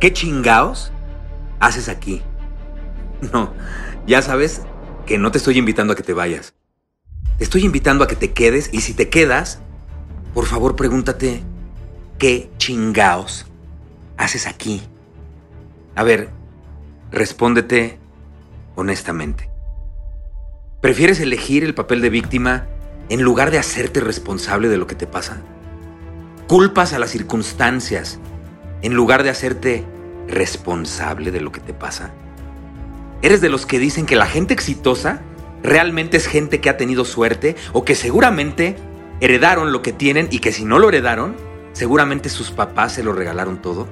¿Qué chingaos haces aquí? No, ya sabes que no te estoy invitando a que te vayas. Te estoy invitando a que te quedes y si te quedas, por favor pregúntate, ¿qué chingaos haces aquí? A ver, respóndete honestamente. ¿Prefieres elegir el papel de víctima en lugar de hacerte responsable de lo que te pasa? ¿Culpas a las circunstancias en lugar de hacerte responsable de lo que te pasa? ¿Eres de los que dicen que la gente exitosa realmente es gente que ha tenido suerte o que seguramente heredaron lo que tienen y que si no lo heredaron, seguramente sus papás se lo regalaron todo?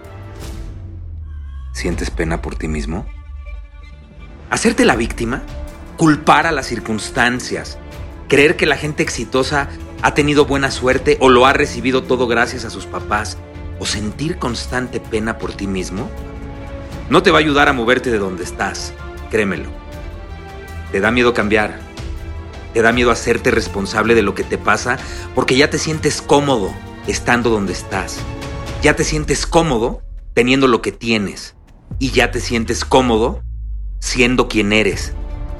¿Sientes pena por ti mismo? ¿Hacerte la víctima? ¿Culpar a las circunstancias? ¿Creer que la gente exitosa ha tenido buena suerte o lo ha recibido todo gracias a sus papás? ¿O sentir constante pena por ti mismo? No te va a ayudar a moverte de donde estás, créemelo. Te da miedo cambiar. Te da miedo hacerte responsable de lo que te pasa porque ya te sientes cómodo estando donde estás. Ya te sientes cómodo teniendo lo que tienes. Y ya te sientes cómodo siendo quien eres.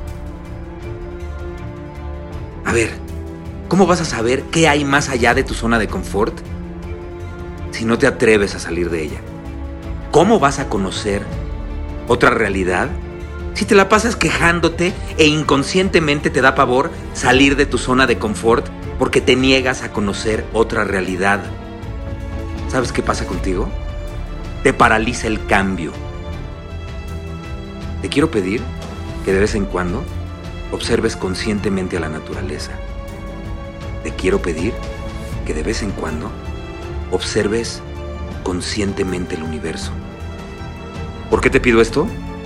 A ver, ¿cómo vas a saber qué hay más allá de tu zona de confort si no te atreves a salir de ella? ¿Cómo vas a conocer otra realidad si te la pasas quejándote e inconscientemente te da pavor salir de tu zona de confort porque te niegas a conocer otra realidad? ¿Sabes qué pasa contigo? Te paraliza el cambio. Te quiero pedir que de vez en cuando observes conscientemente a la naturaleza. Te quiero pedir que de vez en cuando observes conscientemente el universo. ¿Por qué te pido esto?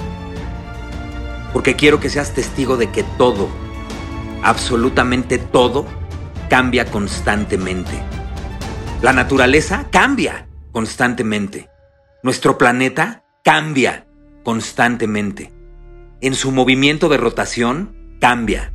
Porque quiero que seas testigo de que todo, absolutamente todo, cambia constantemente. La naturaleza cambia constantemente. Nuestro planeta cambia constantemente. En su movimiento de rotación, cambia.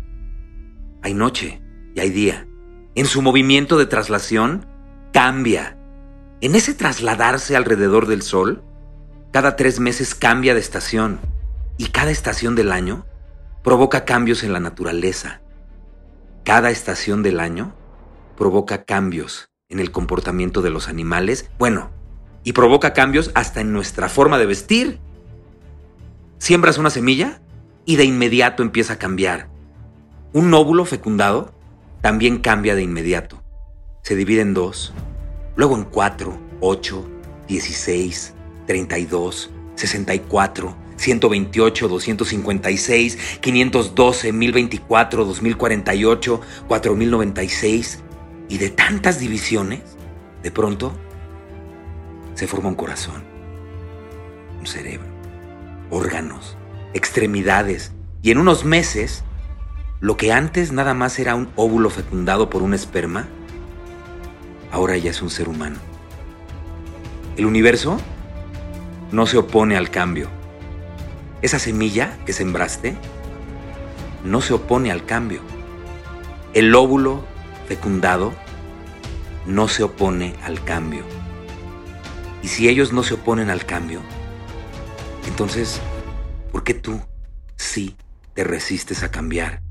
Hay noche y hay día. En su movimiento de traslación, cambia. En ese trasladarse alrededor del Sol, cada 3 meses cambia de estación y cada estación del año provoca cambios en la naturaleza. Cada estación del año provoca cambios en el comportamiento de los animales, y provoca cambios hasta en nuestra forma de vestir. Siembras una semilla y de inmediato empieza a cambiar. Un óvulo fecundado también cambia de inmediato. Se divide en 2, luego en 4, 8, 16, 32, 64, 128, 256, 512, 1024, 2048, 4096. Y de tantas divisiones, de pronto, se forma un corazón, un cerebro, órganos, extremidades. Y en unos meses, lo que antes nada más era un óvulo fecundado por un esperma, ahora ya es un ser humano. El universo no se opone al cambio. Esa semilla que sembraste no se opone al cambio. El óvulo fecundado no se opone al cambio. Y si ellos no se oponen al cambio, entonces, ¿por qué tú sí te resistes a cambiar?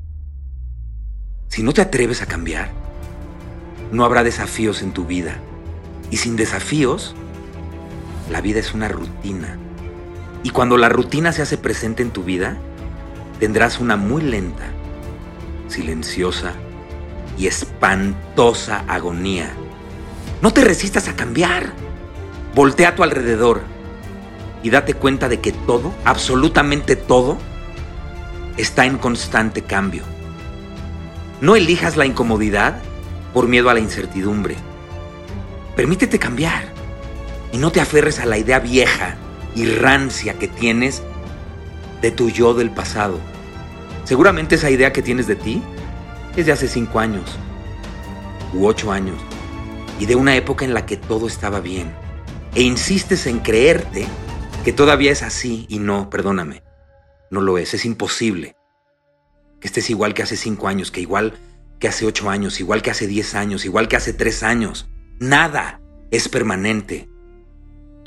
Si no te atreves a cambiar, no habrá desafíos en tu vida. Y sin desafíos, la vida es una rutina. Y cuando la rutina se hace presente en tu vida, tendrás una muy lenta, silenciosa y espantosa agonía. No te resistas a cambiar. Voltea a tu alrededor y date cuenta de que todo, absolutamente todo, está en constante cambio. No elijas la incomodidad por miedo a la incertidumbre. Permítete cambiar y no te aferres a la idea vieja y rancia que tienes de tu yo del pasado. Seguramente esa idea que tienes de ti es de hace 5 años u 8 años y de una época en la que todo estaba bien. E insistes en creerte que todavía es así y no, perdóname, no lo es imposible. Que estés igual que hace 5 años, que igual que hace 8 años, igual que hace 10 años, igual que hace 3 años. Nada es permanente.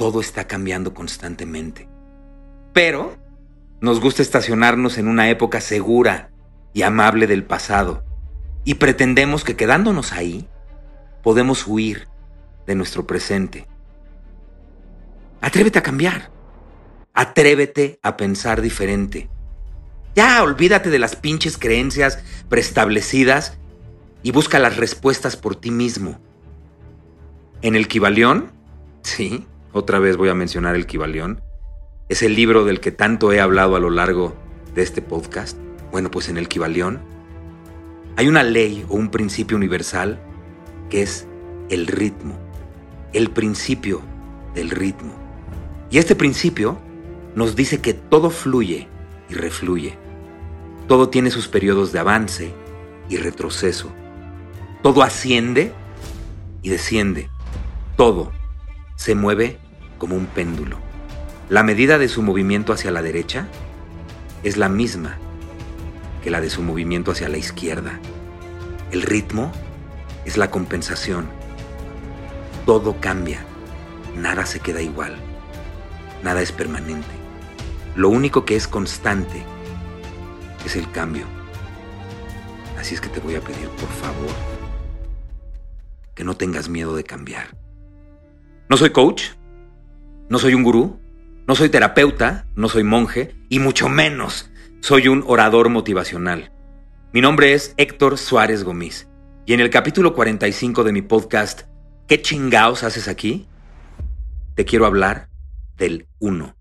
todo está cambiando constantemente. Pero nos gusta estacionarnos en una época segura y amable del pasado y pretendemos que quedándonos ahí podemos huir de nuestro presente. Atrévete a cambiar. Atrévete a pensar diferente. Ya olvídate de las pinches creencias preestablecidas y busca las respuestas por ti mismo. En el Kybalión, sí, otra vez voy a mencionar el Kybalión, es el libro del que tanto he hablado a lo largo de este podcast. Bueno, pues en el Kybalión hay una ley o un principio universal que es el ritmo, el principio del ritmo. Y este principio nos dice que todo fluye y refluye. Todo tiene sus periodos de avance y retroceso. Todo asciende y desciende. Todo se mueve como un péndulo. La medida de su movimiento hacia la derecha es la misma que la de su movimiento hacia la izquierda. El ritmo es la compensación. Todo cambia. Nada se queda igual. Nada es permanente. Lo único que es constante es el cambio. Así es que te voy a pedir, por favor, que no tengas miedo de cambiar. No soy coach, no soy un gurú, no soy terapeuta, no soy monje y mucho menos soy un orador motivacional. Mi nombre es Héctor Suárez Gómez y en el capítulo 45 de mi podcast ¿Qué chingaos haces aquí? Te quiero hablar del 1.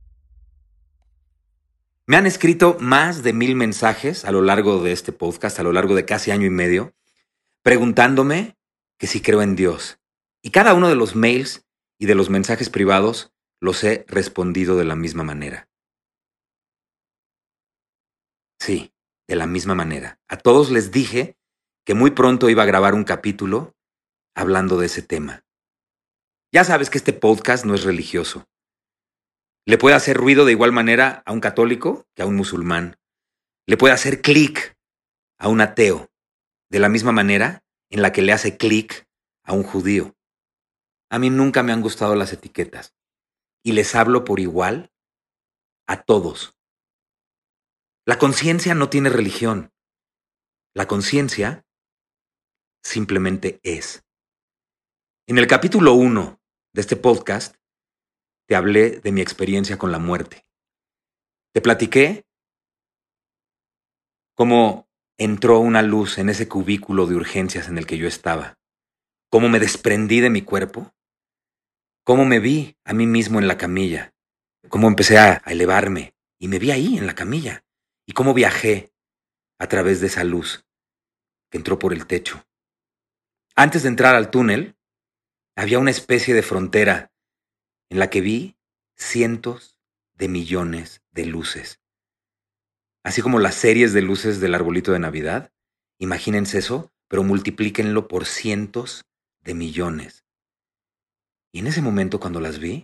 Me han escrito más de 1000 mensajes a lo largo de este podcast, a lo largo de casi año y medio, preguntándome que si creo en Dios. Y cada uno de los mails y de los mensajes privados los he respondido de la misma manera. Sí, de la misma manera. A todos les dije que muy pronto iba a grabar un capítulo hablando de ese tema. Ya sabes que este podcast no es religioso. Le puede hacer ruido de igual manera a un católico que a un musulmán. Le puede hacer clic a un ateo, de la misma manera en la que le hace clic a un judío. A mí nunca me han gustado las etiquetas y les hablo por igual a todos. La conciencia no tiene religión. La conciencia simplemente es. En el capítulo 1 de este podcast te hablé de mi experiencia con la muerte. Te platiqué cómo entró una luz en ese cubículo de urgencias en el que yo estaba, cómo me desprendí de mi cuerpo, cómo me vi a mí mismo en la camilla, cómo empecé a elevarme y me vi ahí en la camilla y cómo viajé a través de esa luz que entró por el techo. Antes de entrar al túnel, había una especie de frontera en la que vi cientos de millones de luces. Así como las series de luces del arbolito de Navidad, imagínense eso, pero multiplíquenlo por cientos de millones. Y en ese momento, cuando las vi,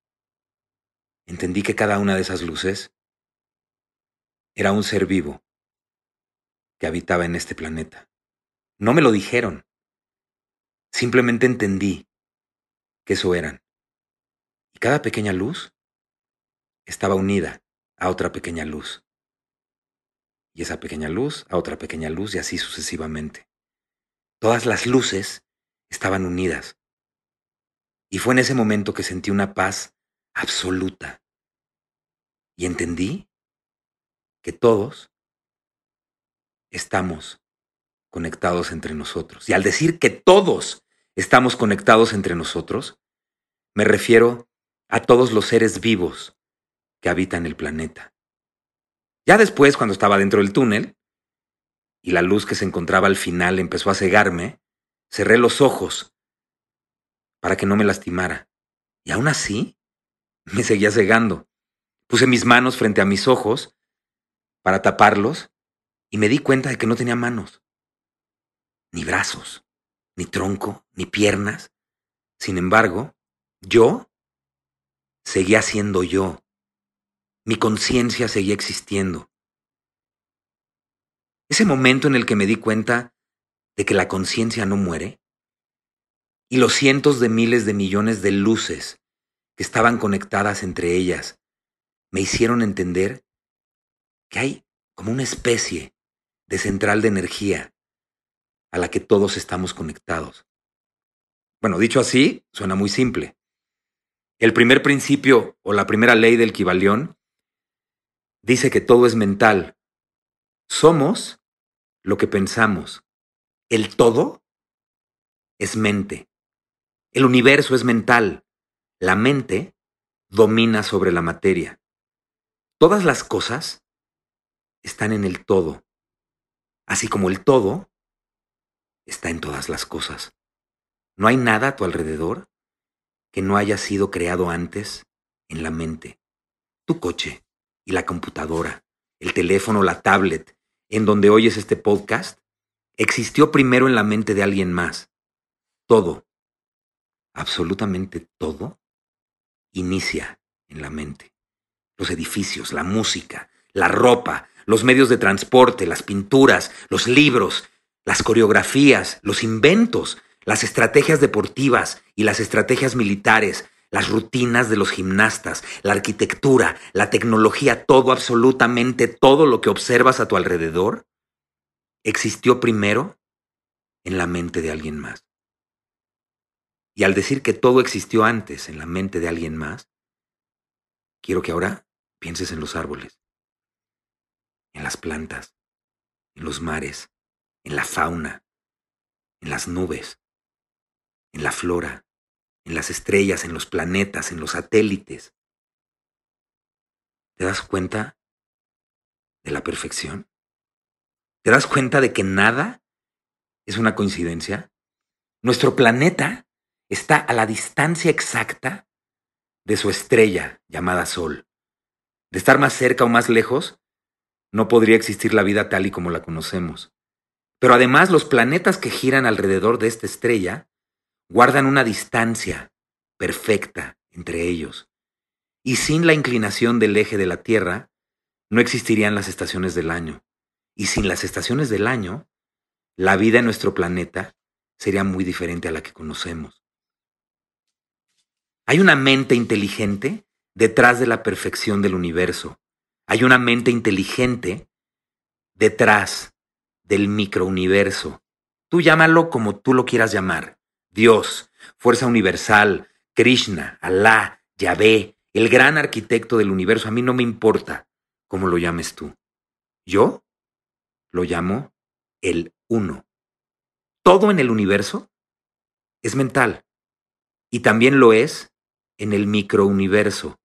entendí que cada una de esas luces era un ser vivo que habitaba en este planeta. No me lo dijeron, simplemente entendí que eso eran. Y cada pequeña luz estaba unida a otra pequeña luz. Y esa pequeña luz a otra pequeña luz y así sucesivamente. Todas las luces estaban unidas. Y fue en ese momento que sentí una paz absoluta. Y entendí que todos estamos conectados entre nosotros. Y al decir que todos estamos conectados entre nosotros, me refiero a todos los seres vivos que habitan el planeta. Ya después, cuando estaba dentro del túnel y la luz que se encontraba al final empezó a cegarme, cerré los ojos para que no me lastimara. Y aún así, me seguía cegando. Puse mis manos frente a mis ojos para taparlos y me di cuenta de que no tenía manos, ni brazos, ni tronco, ni piernas. Sin embargo, yo seguía siendo yo. Mi conciencia seguía existiendo. Ese momento en el que me di cuenta de que la conciencia no muere y los cientos de miles de millones de luces que estaban conectadas entre ellas, me hicieron entender que hay como una especie de central de energía a la que todos estamos conectados. Bueno, dicho así, suena muy simple. El primer principio o la primera ley del Kybalión dice que todo es mental. Somos lo que pensamos. El todo es mente. El universo es mental. La mente domina sobre la materia. Todas las cosas están en el todo, así como el todo está en todas las cosas. No hay nada a tu alrededor que no haya sido creado antes en la mente. Tu coche y la computadora, el teléfono, la tablet, en donde oyes este podcast, existió primero en la mente de alguien más. Todo, absolutamente todo, inicia en la mente. Los edificios, la música, la ropa, los medios de transporte, las pinturas, los libros, las coreografías, los inventos, las estrategias deportivas y las estrategias militares, las rutinas de los gimnastas, la arquitectura, la tecnología, todo, absolutamente todo lo que observas a tu alrededor, existió primero en la mente de alguien más. Y al decir que todo existió antes en la mente de alguien más, quiero que ahora pienses en los árboles, en las plantas, en los mares, en la fauna, en las nubes, en la flora, en las estrellas, en los planetas, en los satélites. ¿Te das cuenta de la perfección? ¿Te das cuenta de que nada es una coincidencia? Nuestro planeta está a la distancia exacta de su estrella llamada Sol. De estar más cerca o más lejos, no podría existir la vida tal y como la conocemos. Pero además, los planetas que giran alrededor de esta estrella guardan una distancia perfecta entre ellos. Y sin la inclinación del eje de la Tierra, no existirían las estaciones del año. Y sin las estaciones del año, la vida en nuestro planeta sería muy diferente a la que conocemos. Hay una mente inteligente detrás de la perfección del universo. Hay una mente inteligente detrás del microuniverso. Tú llámalo como tú lo quieras llamar. Dios, fuerza universal, Krishna, Alá, Yahvé, el gran arquitecto del universo. A mí no me importa cómo lo llames tú. Yo lo llamo el uno. Todo en el universo es mental y también lo es en el microuniverso.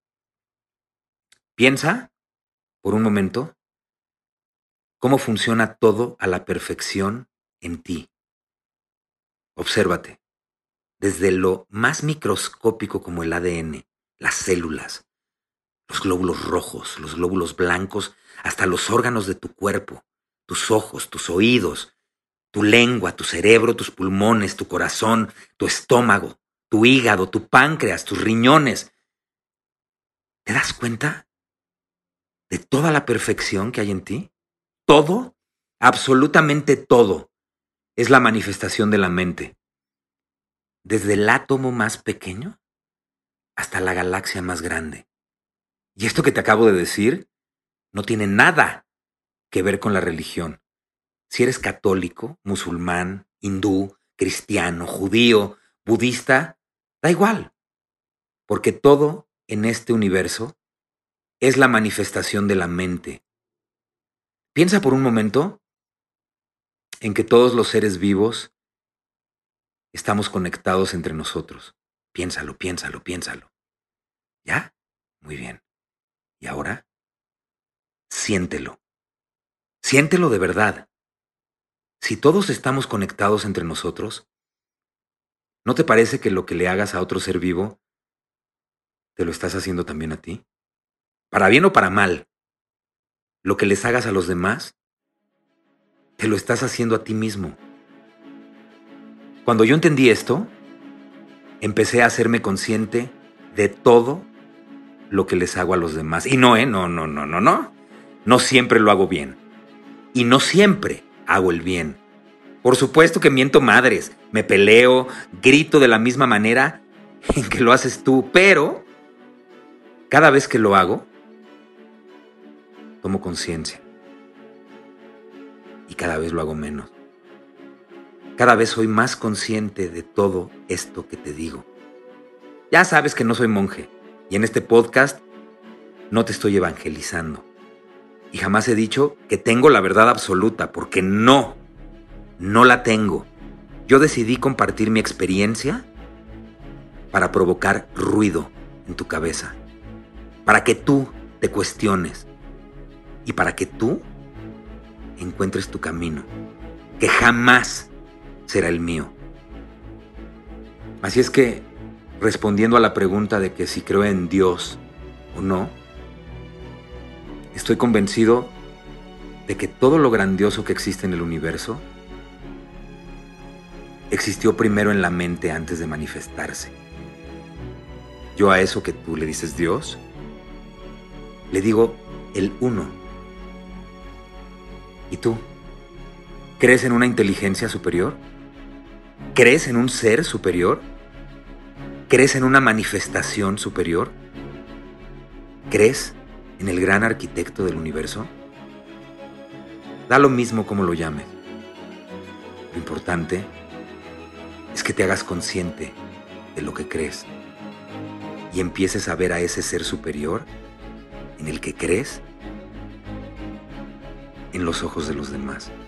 Piensa, por un momento, cómo funciona todo a la perfección en ti. Obsérvate, desde lo más microscópico como el ADN, las células, los glóbulos rojos, los glóbulos blancos, hasta los órganos de tu cuerpo, tus ojos, tus oídos, tu lengua, tu cerebro, tus pulmones, tu corazón, tu estómago, tu hígado, tu páncreas, tus riñones. ¿Te das cuenta de toda la perfección que hay en ti? Todo, absolutamente todo, es la manifestación de la mente. Desde el átomo más pequeño hasta la galaxia más grande. Y esto que te acabo de decir no tiene nada que ver con la religión. Si eres católico, musulmán, hindú, cristiano, judío, budista, da igual, porque todo en este universo es la manifestación de la mente. Piensa por un momento en que todos los seres vivos estamos conectados entre nosotros. Piénsalo, piénsalo, piénsalo. ¿Ya? Muy bien. Y ahora, siéntelo. Siéntelo de verdad. Si todos estamos conectados entre nosotros, ¿no te parece que lo que le hagas a otro ser vivo, te lo estás haciendo también a ti? Para bien o para mal, lo que les hagas a los demás, te lo estás haciendo a ti mismo. Cuando yo entendí esto, empecé a hacerme consciente de todo lo que les hago a los demás. Y no. No siempre lo hago bien. Y no siempre hago el bien. Por supuesto que miento madres, me peleo, grito de la misma manera en que lo haces tú, pero cada vez que lo hago, tomo conciencia. Y cada vez lo hago menos. Cada vez soy más consciente de todo esto que te digo. Ya sabes que no soy monje, y en este podcast no te estoy evangelizando. Y jamás he dicho que tengo la verdad absoluta, porque no la tengo. Yo decidí compartir mi experiencia para provocar ruido en tu cabeza, para que tú te cuestiones y para que tú encuentres tu camino, que jamás será el mío. Así es que, respondiendo a la pregunta de que si creo en Dios o no, estoy convencido de que todo lo grandioso que existe en el universo existió primero en la mente antes de manifestarse. Yo a eso que tú le dices Dios, le digo el uno. ¿Y tú? ¿Crees en una inteligencia superior? ¿Crees en un ser superior? ¿Crees en una manifestación superior? ¿Crees en el gran arquitecto del universo? Da lo mismo como lo llames. Lo importante es que te hagas consciente de lo que crees y empieces a ver a ese ser superior en el que crees en los ojos de los demás.